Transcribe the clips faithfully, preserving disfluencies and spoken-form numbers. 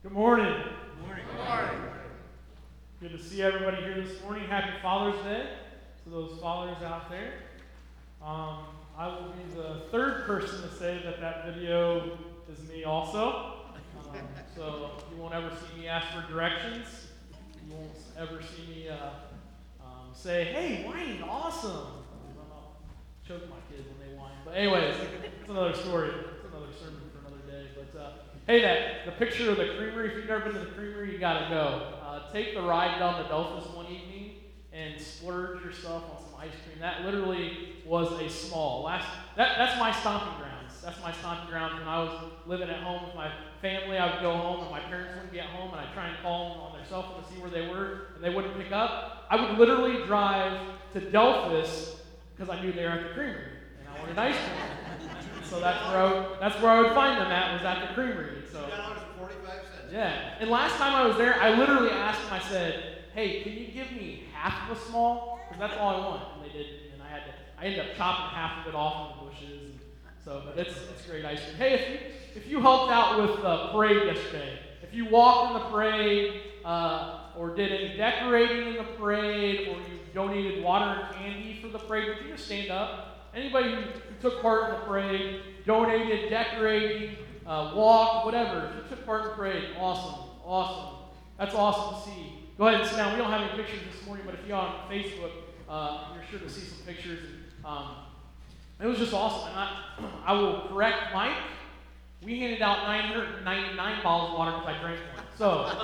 Good morning. Good morning. Good morning. Good to see everybody here this morning. Happy Father's Day to those fathers out there. Um, I will be the third person to say that that video is me also. Um, so you won't ever see me ask for directions. You won't ever see me uh, um, say, "Hey, whining, awesome." I'll choke my kids when they whine. But anyways, it's another story. It's another sermon for another day. But uh, hey, that the picture of the creamery. If you've never been to the creamery, you gotta go. Uh, take the ride down to Delphus one evening and splurge yourself on some ice cream. That literally was a small. Last that that's my stomping grounds. That's my stomping grounds. When I was living at home with my family, I would go home and my parents wouldn't get home, and I'd try and call them on their cell phone to see where they were, and they wouldn't pick up. I would literally drive to Delphus because I knew they were at the creamery, and I wanted ice cream. So that's where I would, that's where I would find them at, was at the creamery. So two dollars and forty-five cents. yeah. And last time I was there, I literally asked them, I said, "Hey, can you give me half of a small? Because that's all I want." And they did, and I had to, I ended up chopping half of it off in the bushes. And so, but it's, it's great ice cream. Hey, if you, if you helped out with the parade yesterday, if you walked in the parade, uh, or did any decorating in the parade, or you donated water and candy for the parade, would you just stand up? Anybody who, who took part in the parade, donated, decorating, uh, walked, whatever, if you took part in the parade, awesome, awesome. That's awesome to see. Go ahead and sit down. We don't have any pictures this morning, but if you're on Facebook, uh, you're sure to see some pictures. And, um, it was just awesome. And I, I will correct Mike. We handed out nine hundred ninety-nine bottles of water because I drank one. So,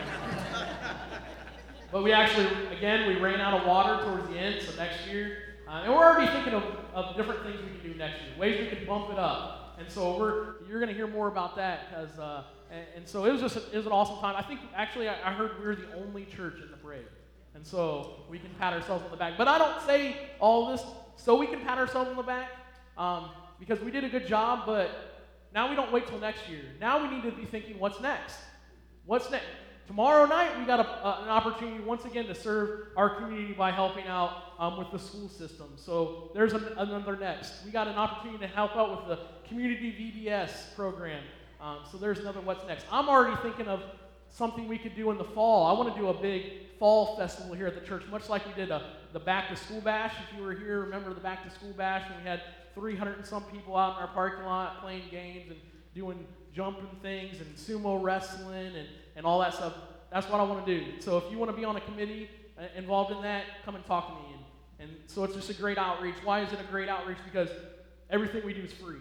but we actually, again, we ran out of water towards the end, so next year, uh, and we're already thinking of, of different things we can do next year, ways we can bump it up. And so we're, you're going to hear more about that, because, uh, and, and so it was just, a, it was an awesome time. I think, actually, I, I heard we were the only church in the parade. And so we can pat ourselves on the back. But I don't say all this so we can pat ourselves on the back, um, because we did a good job, but now we don't wait till next year. Now we need to be thinking, what's next? What's next? Tomorrow night, we got a, uh, an opportunity once again to serve our community by helping out um, with the school system. So there's an, another next. We got an opportunity to help out with the community V B S program. Um, so there's another what's next. I'm already thinking of something we could do in the fall. I want to do a big fall festival here at the church, much like we did a, the Back to School Bash. If you were here, remember the Back to School Bash when we had three hundred and some people out in our parking lot playing games and doing jumping things and sumo wrestling and, and all that stuff. That's what I want to do. So if you want to be on a committee uh, involved in that, come and talk to me. And, and so it's just a great outreach. Why is it a great outreach? Because everything we do is free.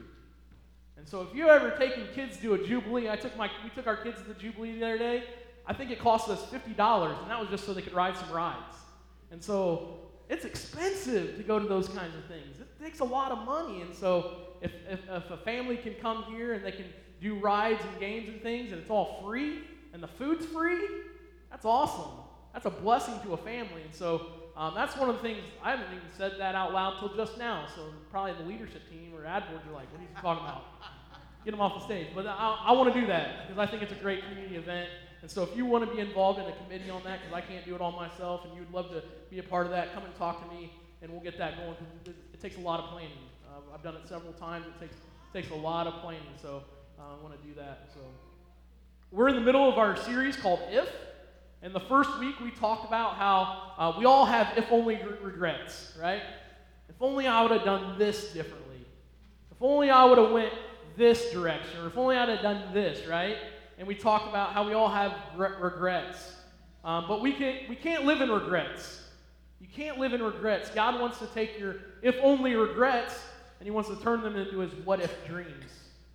And so if you ever taken kids to a Jubilee, I took my we took our kids to the Jubilee the other day. I think it cost us fifty dollars, and that was just so they could ride some rides. And so it's expensive to go to those kinds of things. It takes a lot of money. And so if, if, if a family can come here and they can do rides and games and things, and it's all free, and the food's free, that's awesome. That's a blessing to a family. And so um, that's one of the things, I haven't even said that out loud till just now, so probably the leadership team or ad boards are like, what are you talking about? Get them off the stage. But I, I want to do that, because I think it's a great community event. And so if you want to be involved in a committee on that, because I can't do it all myself, and you'd love to be a part of that, come and talk to me, and we'll get that going. It, it takes a lot of planning. Uh, I've done it several times. It takes, it takes a lot of planning, so uh, I want to do that. So we're in the middle of our series called If. And the first week we talked about how uh, we all have if only regrets, right? If only I would have done this differently. If only I would have went this direction. Or if only I'd have done this, right? And we talked about how we all have re- regrets. Um, but we can't, we can't live in regrets. You can't live in regrets. God wants to take your if only regrets, and he wants to turn them into his what if dreams.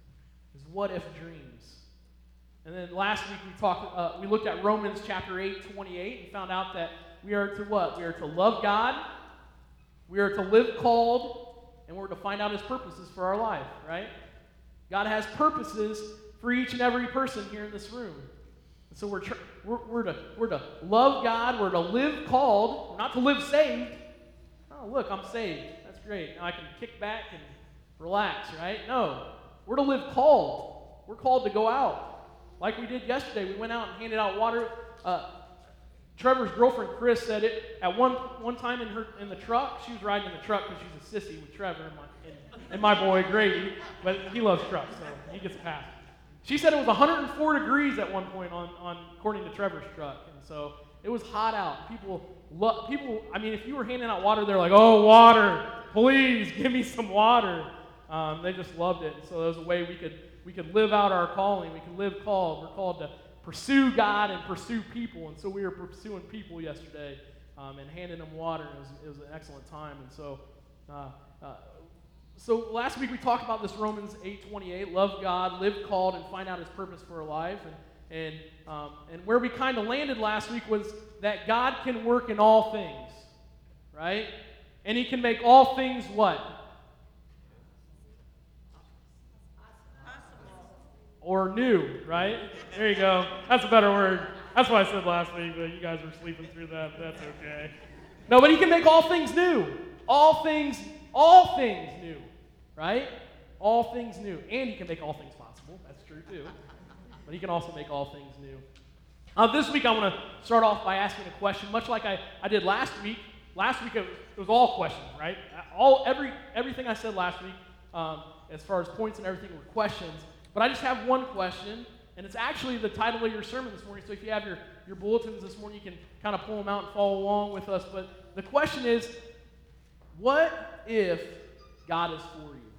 His what if dreams. And then last week we talked, uh, we looked at Romans chapter eight, twenty-eight, and found out that we are to what? We are to love God, we are to live called, and we're to find out his purposes for our life, right? God has purposes for each and every person here in this room. And so we're, tr- we're, we're, to, we're to love God, we're to live called, we're not to live saved. Oh, look, I'm saved. That's great. Now I can kick back and relax, right? No, we're to live called. We're called to go out. Like we did yesterday, we went out and handed out water. Uh, Trevor's girlfriend, Chris, said it at one one time in her in the truck. She was riding in the truck because she's a sissy with Trevor and my, and, and my boy, Grady. But he loves trucks, so he gets a pass. She said it was one hundred four degrees at one point on, on according to Trevor's truck, and so it was hot out. People, lo- people. I mean, if you were handing out water, they're like, "Oh, water! Please give me some water." Um, they just loved it. So it was a way we could we could live out our calling. We could live called. We're called to pursue God and pursue people, and so we were pursuing people yesterday um, and handing them water. It was, it was an excellent time, and so. Uh, uh, So last week we talked about this Romans eight twenty-eight, love God, live called, and find out His purpose for our life. And and um, and where we kind of landed last week was that God can work in all things, right? And He can make all things what? Or new, right? There you go. That's a better word. That's what I said last week, but you guys were sleeping through that. But that's okay. No, but He can make all things new. All things, all things new. Right? All things new. And He can make all things possible. That's true too. But He can also make all things new. Uh, this week I want to start off by asking a question, much like I, I did last week. Last week it was, it was all questions, right? All every Everything I said last week, um, as far as points and everything, were questions. But I just have one question, and it's actually the title of your sermon this morning. So if you have your, your bulletins this morning, you can kind of pull them out and follow along with us. But the question is, what if God is for you?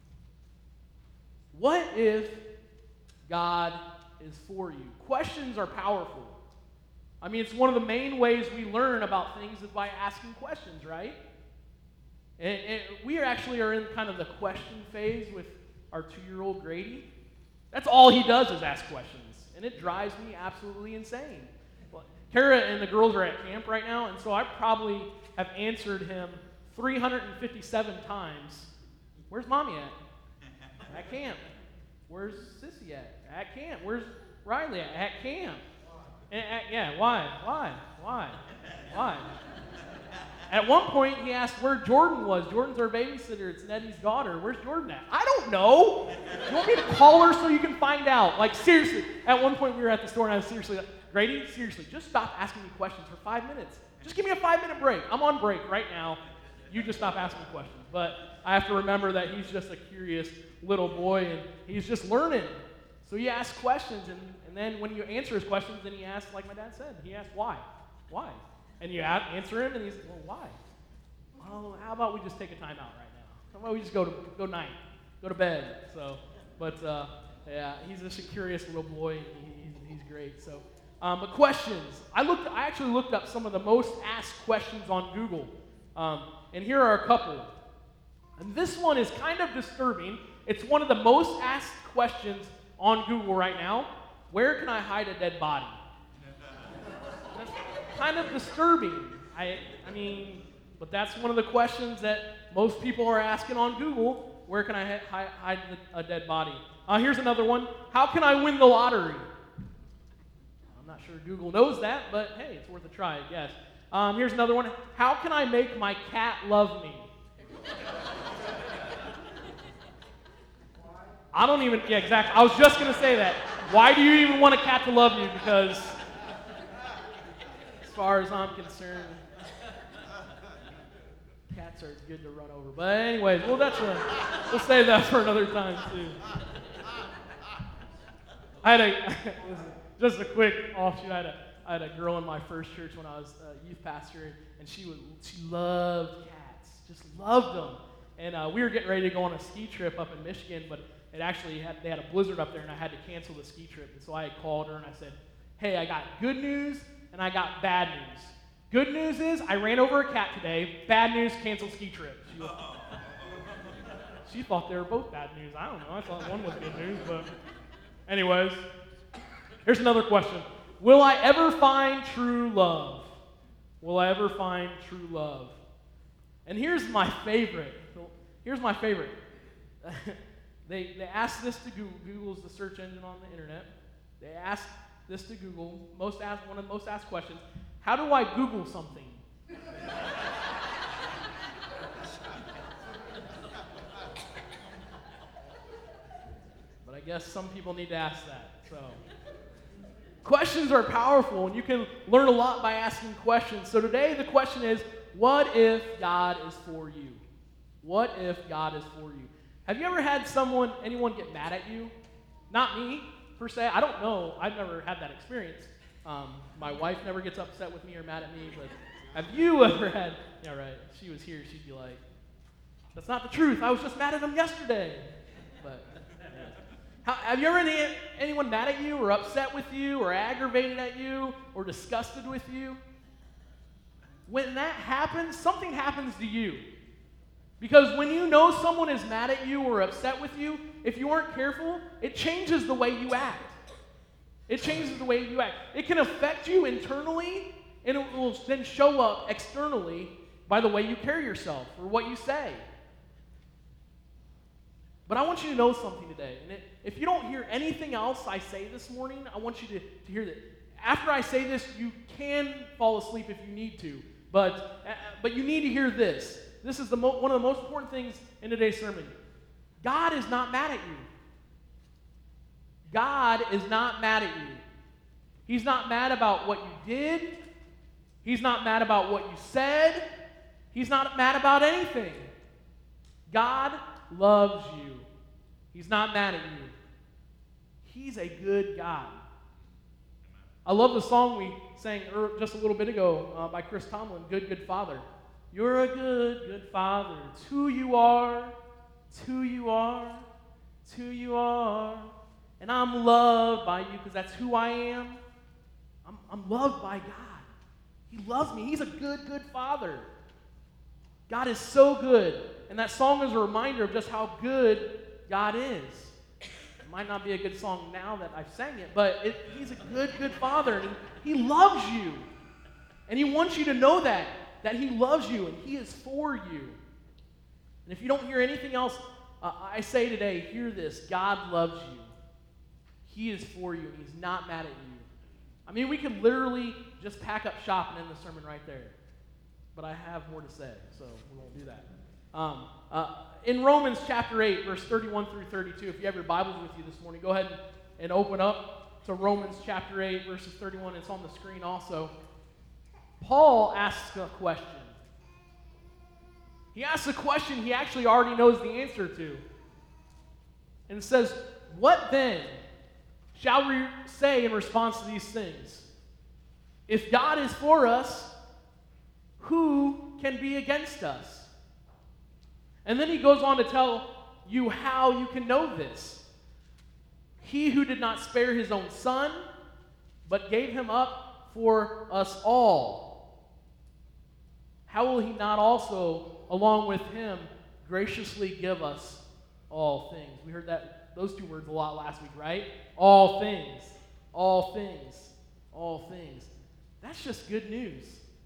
What if God is for you? Questions are powerful. I mean, it's one of the main ways we learn about things is by asking questions, right? And, and we are actually are in kind of the question phase with our two-year-old Grady. That's all he does is ask questions, and it drives me absolutely insane. Well, Kara and the girls are at camp right now, and so I probably have answered him three hundred fifty-seven times. Where's Mommy at? At camp. Where's Sissy at? At camp. Where's Riley at? At camp. And, at, yeah, why? Why? Why? Why? At one point, he asked where Jordan was. Jordan's our babysitter. It's Nettie's daughter. Where's Jordan at? I don't know. You want me to call her so you can find out? Like, seriously. At one point, we were at the store, and I was seriously like, Grady, seriously, just stop asking me questions for five minutes. Just give me a five-minute break. I'm on break right now. You just stop asking questions. But I have to remember that he's just a curious little boy, and he's just learning. So he asks questions, and, and then when you answer his questions, then he asks, like my dad said, he asks why? Why? And you answer him, and he's, well, why? Well, how about we just take a time out right now? How about we just go to go night, go to bed? So, but uh, yeah, he's just a curious little boy. And he, he's, he's great. So, um, but questions. I looked. I actually looked up some of the most asked questions on Google, um, and here are a couple. And this one is kind of disturbing. It's one of the most asked questions on Google right now. Where can I hide a dead body? That's kind of disturbing. I, I mean, but that's one of the questions that most people are asking on Google. Where can I hi- hide a dead body? Uh, here's another one. How can I win the lottery? I'm not sure Google knows that, but hey, it's worth a try, I guess. Um, here's another one. How can I make my cat love me? I don't even, yeah, exactly. I was just going to say that. Why do you even want a cat to love you? Because as far as I'm concerned, cats are good to run over. But anyways, well, that's a, we'll save that for another time, too. I had a, just a quick offshoot, I had a, I had a girl in my first church when I was a youth pastor, and she would, she loved cats, just loved them. And uh, we were getting ready to go on a ski trip up in Michigan, but it actually had, they had a blizzard up there, and I had to cancel the ski trip. And so I had called her, and I said, hey, I got good news, and I got bad news. Good news is I ran over a cat today. Bad news, canceled ski trip. She, was, she thought they were both bad news. I don't know. I thought one was good news, but anyways. Here's another question. Will I ever find true love? Will I ever find true love? And here's my favorite. Here's my favorite. They they asked this to Google. Google's the search engine on the internet. They asked this to Google. Most asked, one of the most asked questions. How do I Google something? But I guess some people need to ask that. So questions are powerful, and you can learn a lot by asking questions. So today the question is, what if God is for you? What if God is for you? Have you ever had someone, anyone get mad at you? Not me, per se. I don't know. I've never had that experience. Um, my wife never gets upset with me or mad at me, but have you ever had, yeah, right, if she was here, she'd be like, that's not the truth. I was just mad at him yesterday. But yeah. How, have you ever any, anyone mad at you or upset with you or aggravated at you or disgusted with you? When that happens, something happens to you. Because when you know someone is mad at you or upset with you, if you aren't careful, it changes the way you act. It changes the way you act. It can affect you internally, and it will then show up externally by the way you carry yourself or what you say. But I want you to know something today. And it, if you don't hear anything else I say this morning, I want you to, to hear that. After I say this, you can fall asleep if you need to. But, uh, but you need to hear this. This is the mo- one of the most important things in today's sermon. God is not mad at you. God is not mad at you. He's not mad about what you did. He's not mad about what you said. He's not mad about anything. God loves you. He's not mad at you. He's a good God. I love the song we sang just a little bit ago uh, by Chris Tomlin, Good, Good Father. You're a good, good Father. It's who you are. It's who you are. It's who you are. And I'm loved by you because that's who I am. I'm, I'm loved by God. He loves me. He's a good, good Father. God is so good. And that song is a reminder of just how good God is. It might not be a good song now that I've sang it, but it, He's a good, good Father. And he, he loves you. And He wants you to know that, that He loves you and He is for you. And if you don't hear anything else uh, I say today, hear this. God loves you. He is for you, and He's not mad at you. I mean, we could literally just pack up shop and end the sermon right there. But I have more to say, so we won't do that. Um, uh, in Romans chapter eight, verse thirty-one through thirty-two, if you have your Bibles with you this morning, go ahead and, and open up to Romans chapter eight, verses thirty-one. It's on the screen also. Paul asks a question. He asks a question he actually already knows the answer to. And it says, what then shall we say in response to these things? If God is for us, who can be against us? And then he goes on to tell you how you can know this. He who did not spare his own son, but gave him up for us all, how will he not also, along with him, graciously give us all things? We heard that those two words a lot last week, right? All things, all things, all things. That's just good news.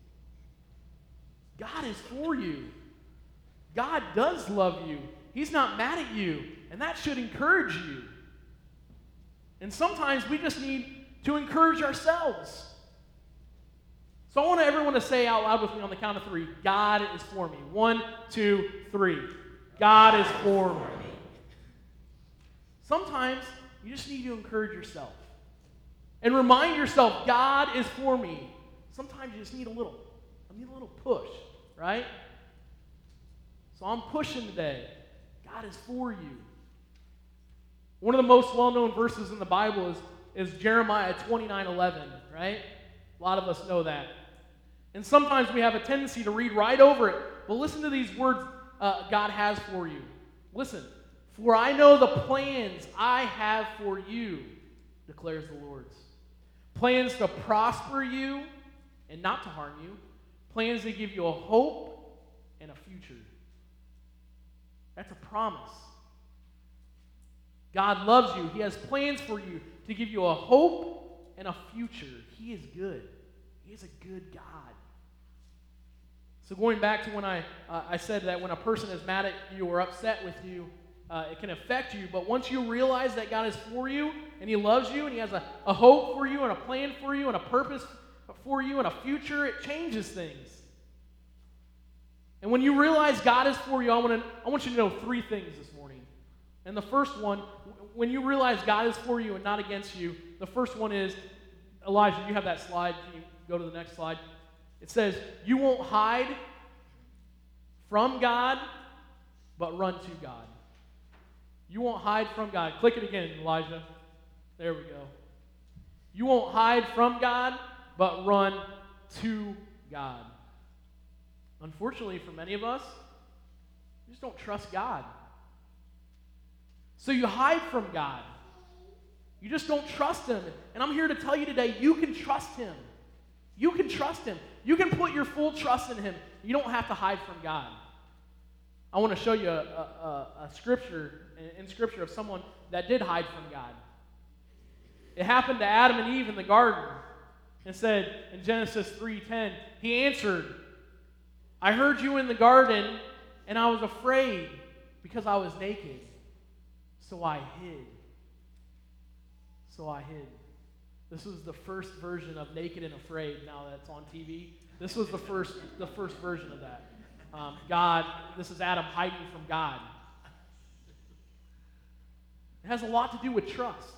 God is for you. God does love you. He's not mad at you, and that should encourage you. And sometimes we just need to encourage ourselves. So I want everyone to say out loud with me on the count of three, God is for me. One, two, three. God is for me. Sometimes you just need to encourage yourself and remind yourself, God is for me. Sometimes you just need a little, I need a little push, right? So I'm pushing today. God is for you. One of the most well-known verses in the Bible is, is Jeremiah twenty-nine eleven, right? A lot of us know that. And sometimes we have a tendency to read right over it. But listen to these words uh, God has for you. Listen. For I know the plans I have for you, declares the Lord. Plans to prosper you and not to harm you. Plans to give you a hope and a future. That's a promise. God loves you. He has plans for you to give you a hope and a future. He is good. He is a good God. So going back to when I, uh, I said that when a person is mad at you or upset with you, uh, it can affect you. But once you realize that God is for you and He loves you and He has a, a hope for you and a plan for you and a purpose for you and a future, it changes things. And when you realize God is for you, I want to I want you to know three things this morning. And the first one, when you realize God is for you and not against you, the first one is, Elijah, you have that slide. Can you go to the next slide? It says, you won't hide from God, but run to God. You won't hide from God. Click it again, Elijah. There we go. You won't hide from God, but run to God. Unfortunately, for many of us, we just don't trust God. So you hide from God. You just don't trust Him. And I'm here to tell you today, you can trust Him. You can trust Him. You can put your full trust in Him. You don't have to hide from God. I want to show you a, a, a scripture, in Scripture, of someone that did hide from God. It happened to Adam and Eve in the garden. It said in Genesis three ten, he answered, I heard you in the garden, and I was afraid because I was naked. So I hid. So I hid. This was the first version of Naked and Afraid, now that's on T V. This was the first, the first version of that. Um, God, this is Adam hiding from God. It has a lot to do with trust.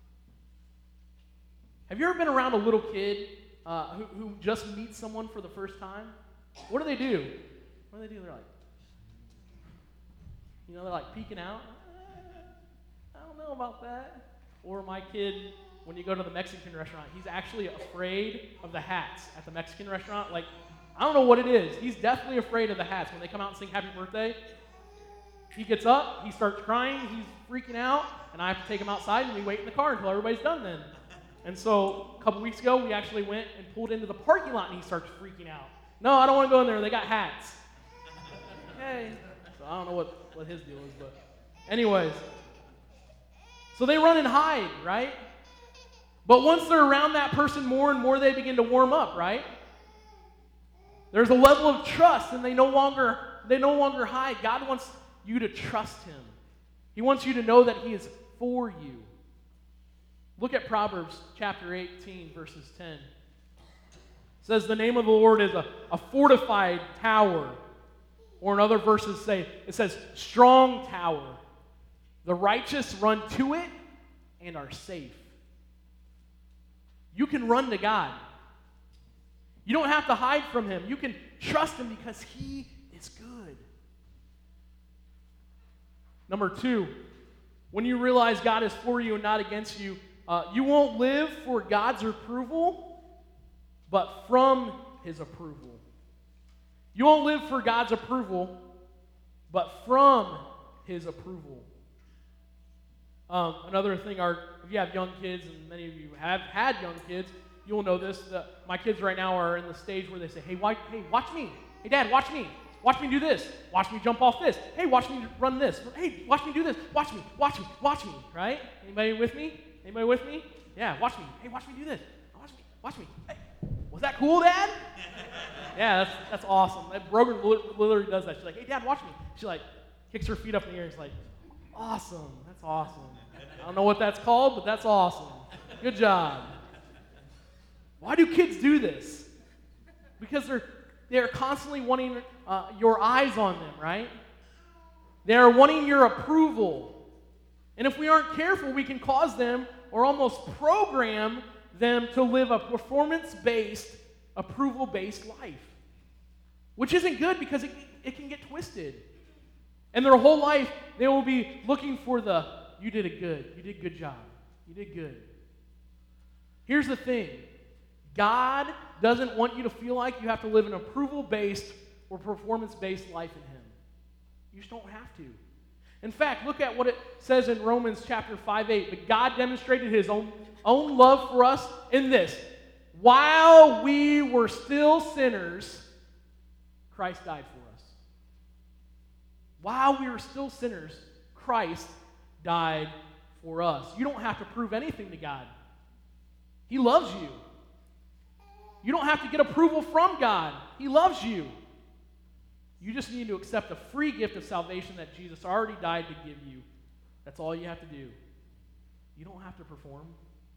Have you ever been around a little kid uh, who, who just meets someone for the first time? What do they do? What do they do? They're like, you know, they're like peeking out. Eh, I don't know about that. Or my kid, when you go to the Mexican restaurant, he's actually afraid of the hats at the Mexican restaurant. Like, I don't know what it is. He's definitely afraid of the hats. When they come out and sing happy birthday, he gets up, he starts crying, he's freaking out, and I have to take him outside, and we wait in the car until everybody's done then. And so a couple weeks ago, we actually went and pulled into the parking lot, and he starts freaking out. No, I don't want to go in there. They got hats. Okay. So I don't know what, what his deal is, but anyways. So they run and hide, right? But once they're around that person more and more, they begin to warm up, right? There's a level of trust, and they no longer they no longer hide. God wants you to trust Him. He wants you to know that He is for you. Look at Proverbs chapter eighteen, verses ten. It says, the name of the Lord is a, a fortified tower. Or in other verses say, it says, strong tower. The righteous run to it and are safe. You can run to God. You don't have to hide from Him. You can trust Him because He is good. Number two, when you realize God is for you and not against you, uh, you won't live for God's approval, but from His approval. You won't live for God's approval, but from His approval. Um, another thing, are if you have young kids, and many of you have had young kids, you'll know this. That my kids right now are in the stage where they say, hey, why, hey, watch me. Hey, Dad, watch me. Watch me do this. Watch me jump off this. Hey, watch me run this. Hey, watch me do this. Watch me, watch me, watch me, right? Anybody with me? Anybody with me? Yeah, watch me. Hey, watch me do this. Watch me, watch me. Hey, was that cool, Dad? Yeah, that's, that's awesome. That Brogan literally does that. She's like, hey, Dad, watch me. She like kicks her feet up in the air. She's like, awesome. That's awesome. I don't know what that's called, but that's awesome. Good job. Why do kids do this? Because they're they're constantly wanting uh, your eyes on them, right? They're wanting your approval. And if we aren't careful, we can cause them or almost program them to live a performance-based, approval-based life. Which isn't good because it, it can get twisted. And their whole life, they will be looking for the, you did a good, you did a good job, you did good. Here's the thing. God doesn't want you to feel like you have to live an approval-based or performance-based life in Him. You just don't have to. In fact, look at what it says in Romans chapter five eight. But God demonstrated His own, own love for us in this. While we were still sinners, Christ died for us. While we were still sinners, Christ died for us. You don't have to prove anything to God. He loves you. You don't have to get approval from God. He loves you. You just need to accept the free gift of salvation that Jesus already died to give you. That's all you have to do. You don't have to perform.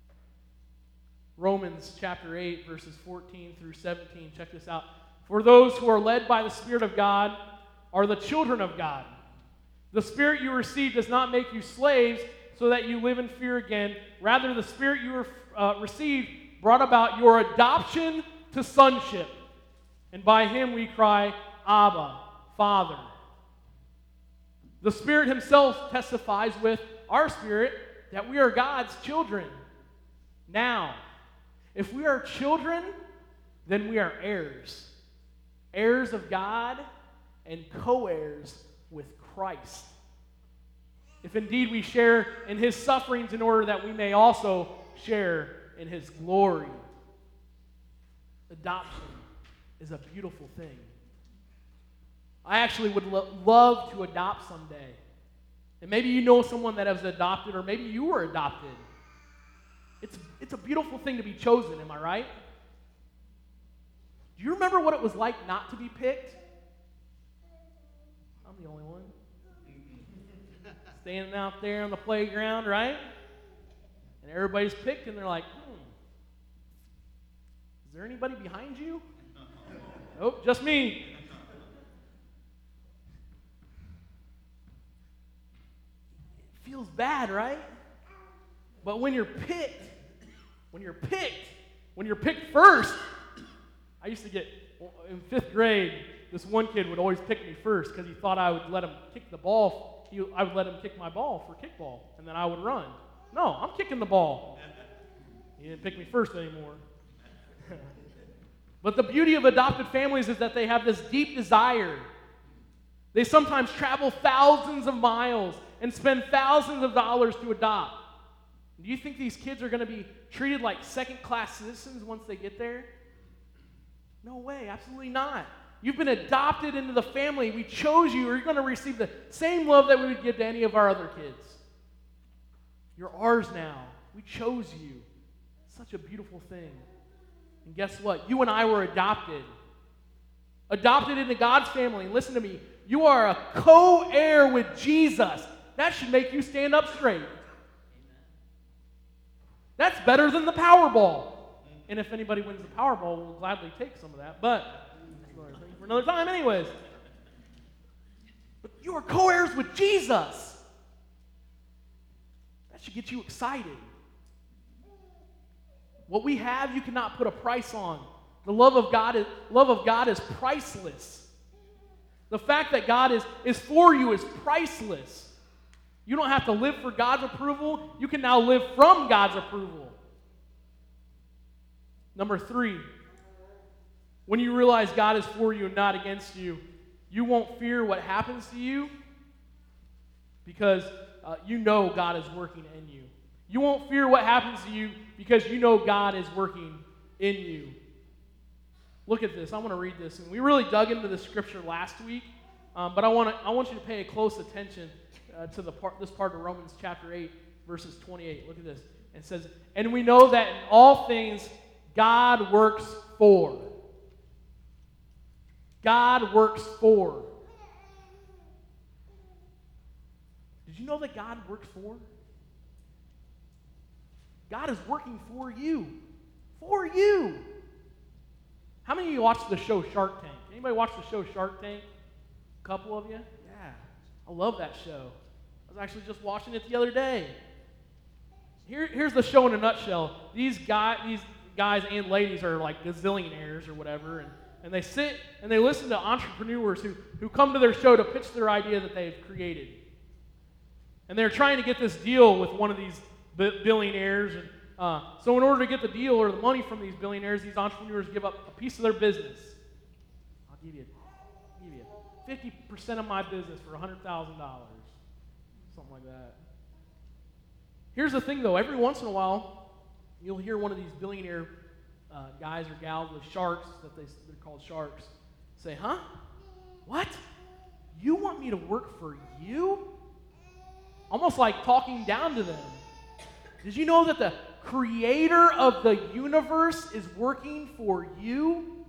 Romans chapter eight, verses fourteen through seventeen. Check this out. For those who are led by the Spirit of God are the children of God. The Spirit you received does not make you slaves so that you live in fear again. Rather, the Spirit you uh, received brought about your adoption to sonship. And by Him we cry, Abba, Father. The Spirit Himself testifies with our spirit that we are God's children now. If we are children, then we are heirs. Heirs of God and co-heirs with Christ. If indeed we share in his sufferings in order that we may also share in his glory. Adoption is a beautiful thing. I actually would lo- love to adopt someday. And maybe you know someone that has adopted, or maybe you were adopted. It's, it's a beautiful thing to be chosen, am I right? Do you remember what it was like not to be picked? I'm the only one. Standing out there on the playground, right? And everybody's picked, and they're like, hmm, is there anybody behind you? Nope, just me. It feels bad, right? But when you're picked, when you're picked, when you're picked first, I used to get, in fifth grade, this one kid would always pick me first because he thought I would let him kick the ball. He, I would let him kick my ball for kickball, and then I would run. No, I'm kicking the ball. He didn't pick me first anymore. But the beauty of adopted families is that they have this deep desire. They sometimes travel thousands of miles and spend thousands of dollars to adopt. Do you think these kids are going to be treated like second-class citizens once they get there? No way, absolutely not. You've been adopted into the family. We chose you, or you're going to receive the same love that we would give to any of our other kids. You're ours now. We chose you. Such a beautiful thing. And guess what? You and I were adopted. Adopted into God's family. And listen to me. You are a co-heir with Jesus. That should make you stand up straight. That's better than the Powerball. And if anybody wins the Powerball, we'll gladly take some of that. But that's for another time anyways. But you are co-heirs with Jesus. That should get you excited. What we have, you cannot put a price on. The love of God is, love of God is priceless. The fact that God is, is for you is priceless. You don't have to live for God's approval. You can now live from God's approval. Number three, when you realize God is for you and not against you, you won't fear what happens to you because uh, you know God is working in you. You won't fear what happens to you because you know God is working in you. Look at this. I want to read this. And we really dug into the scripture last week, um, but I want to I want you to pay close attention uh, to the part this part of Romans chapter eight, verses twenty-eight. Look at this. It says, "And we know that in all things God works for." God works for. Did you know that God works for? God is working for you. For you. How many of you watch the show Shark Tank? Anybody watch the show Shark Tank? A couple of you? Yeah. I love that show. I was actually just watching it the other day. Here, here's the show in a nutshell. These, guy, these guys and ladies are like gazillionaires or whatever, and, and they sit and they listen to entrepreneurs who, who come to their show to pitch their idea that they've created. And they're trying to get this deal with one of these billionaires. And uh, so in order to get the deal or the money from these billionaires, these entrepreneurs give up a piece of their business. I'll give you, I'll give you fifty percent of my business for one hundred thousand dollars. Something like that. Here's the thing, though. Every once in a while, you'll hear one of these billionaire uh, guys or gals with sharks, that they, they're called sharks, say, huh? What? You want me to work for you? Almost like talking down to them. Did you know that the creator of the universe is working for you?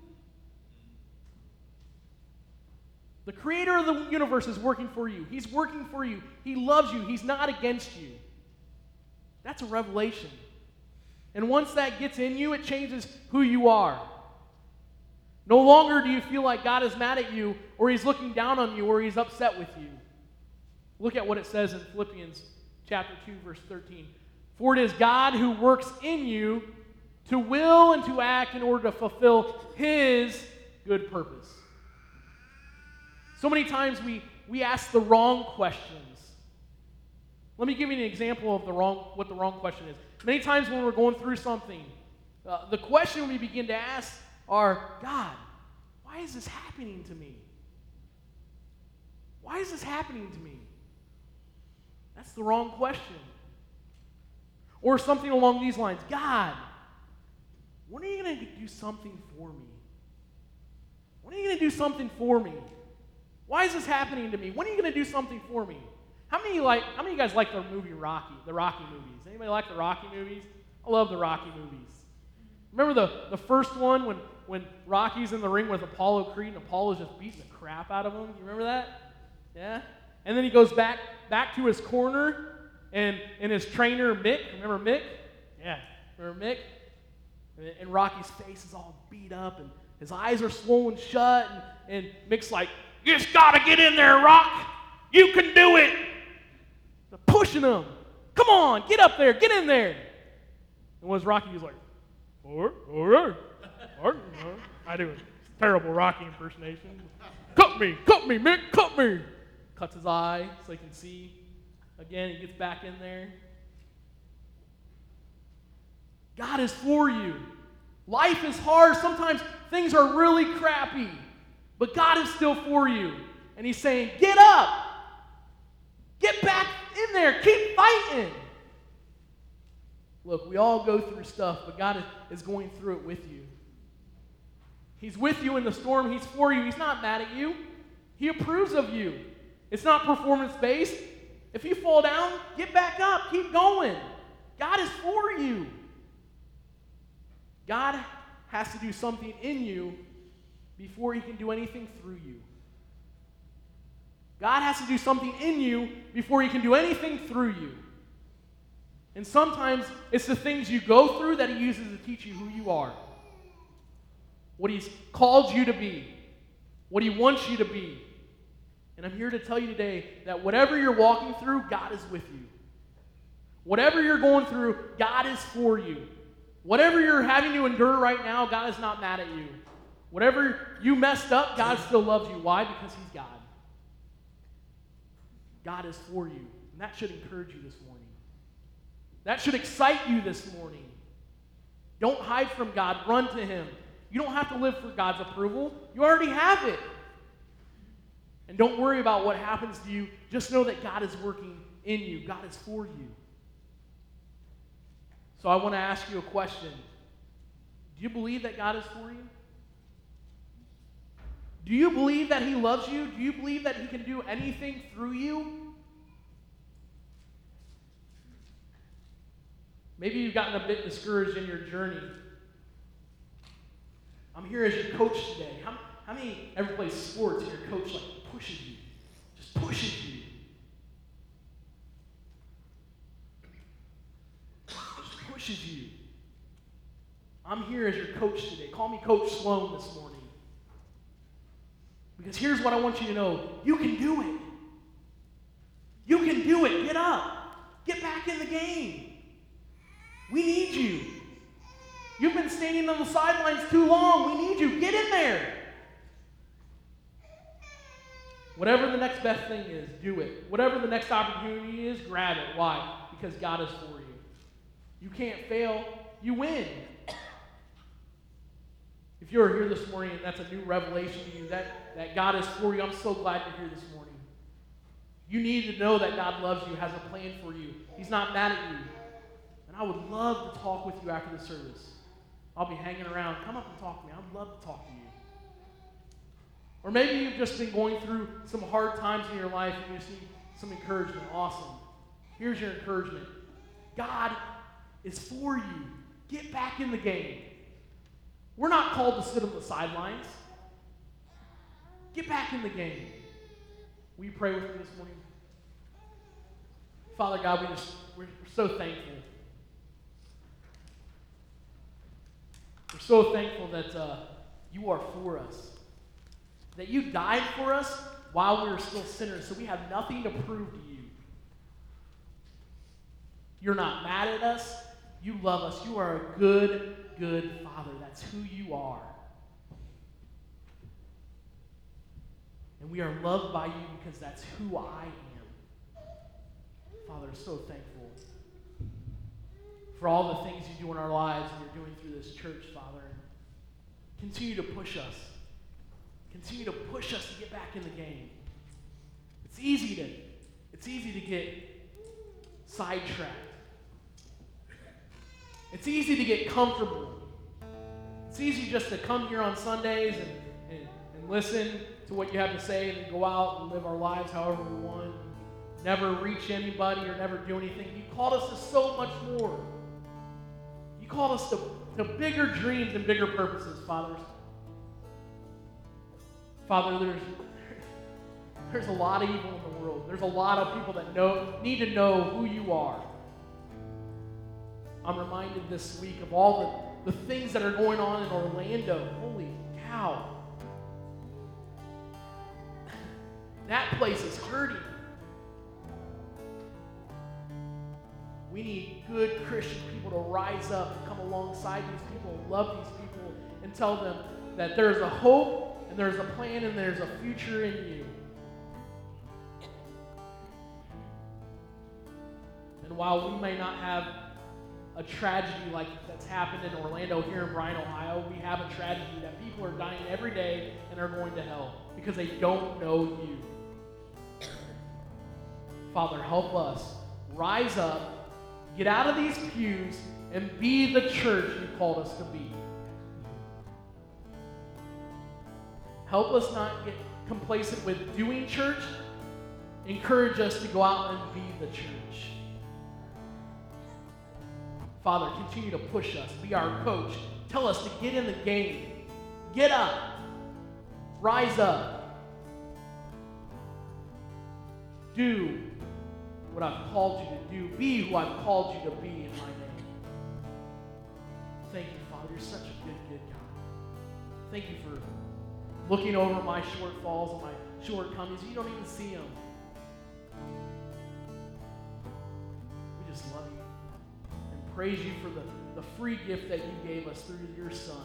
The creator of the universe is working for you. He's working for you. He loves you. He's not against you. That's a revelation. And once that gets in you, it changes who you are. No longer do you feel like God is mad at you, or he's looking down on you, or he's upset with you. Look at what it says in Philippians chapter two, verse thirteen. For it is God who works in you to will and to act in order to fulfill his good purpose. So many times we, we ask the wrong questions. Let me give you an example of the wrong, what the wrong question is. Many times when we're going through something, uh, the question we begin to ask are, God, why is this happening to me? Why is this happening to me? That's the wrong question. Or something along these lines. God, when are you going to do something for me? When are you going to do something for me? Why is this happening to me? When are you going to do something for me? How many of you like? How many of you guys like the movie Rocky? The Rocky movies. Anybody like the Rocky movies? I love the Rocky movies. Remember the, the first one when, when Rocky's in the ring with Apollo Creed and Apollo's just beating the crap out of him? You remember that? Yeah? And then he goes back back to his corner and, and his trainer Mick. Remember Mick? Yeah. Remember Mick? And, and Rocky's face is all beat up and his eyes are swollen shut and, and Mick's like, you just gotta get in there, Rock. You can do it. They're pushing him. Come on, get up there, get in there. And was Rocky was like, all right, all right, all right. I do a terrible Rocky impersonation. Cut me, cut me, Mick, cut me. Cuts his eye so he can see. Again, he gets back in there. God is for you. Life is hard. Sometimes things are really crappy. But God is still for you. And he's saying, get up. Get back in there. Keep fighting. Look, we all go through stuff, but God is going through it with you. He's with you in the storm. He's for you. He's not mad at you. He approves of you. It's not performance-based. If you fall down, get back up. Keep going. God is for you. God has to do something in you before he can do anything through you. God has to do something in you before he can do anything through you. And sometimes it's the things you go through that he uses to teach you who you are. What he's called you to be. What he wants you to be. And I'm here to tell you today that whatever you're walking through, God is with you. Whatever you're going through, God is for you. Whatever you're having to endure right now, God is not mad at you. Whatever you messed up, God still loves you. Why? Because he's God. God is for you. And that should encourage you this morning. That should excite you this morning. Don't hide from God. Run to him. You don't have to live for God's approval. You already have it. And don't worry about what happens to you. Just know that God is working in you. God is for you. So I want to ask you a question. Do you believe that God is for you? Do you believe that he loves you? Do you believe that he can do anything through you? Maybe you've gotten a bit discouraged in your journey. I'm here as your coach today. How, how many ever play sports and your coach like pushes you? Just pushes you. Just pushes you. I'm here as your coach today. Call me Coach Sloan this morning. Because here's what I want you to know. You can do it. You can do it. Get up. Get back in the game. We need you. You've been standing on the sidelines too long. We need you. Get in there. Whatever the next best thing is, do it. Whatever the next opportunity is, grab it. Why? Because God is for you. You can't fail. You win. If you're here this morning and that's a new revelation to you, that, that God is for you, I'm so glad you're here this morning. You need to know that God loves you, has a plan for you. He's not mad at you. And I would love to talk with you after the service. I'll be hanging around. Come up and talk to me. I'd love to talk to you. Or maybe you've just been going through some hard times in your life and you just need some encouragement. Awesome. Here's your encouragement. God is for you. Get back in the game. We're not called to sit on the sidelines. Get back in the game. Will you pray with me this morning? Father God, we just, we're, we're so thankful. We're so thankful that uh, you are for us. That you died for us while we were still sinners, so we have nothing to prove to you. You're not mad at us. You love us. You are a good, good Father. That's who you are. And we are loved by you because that's who I am. Father, so thankful for all the things you do in our lives and you're doing through this church, Father. Continue to push us. Continue to push us to get back in the game. It's easy to, it's easy to get sidetracked. It's easy to get comfortable. It's easy just to come here on Sundays and, and, and listen to what you have to say and then go out and live our lives however we want. Never reach anybody or never do anything. You called us to so much more. You called us to, to bigger dreams and bigger purposes, Father. Father, there's, there's a lot of evil in the world. There's a lot of people that know need to know who you are. I'm reminded this week of all the, the things that are going on in Orlando. Holy cow. That place is hurting. We need good Christian people to rise up and come alongside these people and love these people and tell them that there's a hope and there's a plan and there's a future in you. And while we may not have a tragedy like that's happened in Orlando here in Bryan, Ohio, we have a tragedy that people are dying every day and are going to hell because they don't know you. Father, help us rise up, get out of these pews, and be the church you called us to be. Help us not get complacent with doing church. Encourage us to go out and be the church. Father, continue to push us. Be our coach. Tell us to get in the game. Get up. Rise up. Do what I've called you to do. Be who I've called you to be in my name. Thank you, Father. You're such a good, good God. Thank you for looking over my shortfalls and my shortcomings. You don't even see them. We just love you and praise you for the, the free gift that you gave us through your Son.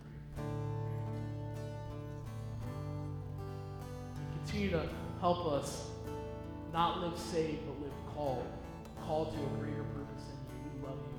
Continue to help us not live saved, but live called. Called to a greater purpose in you. We love you.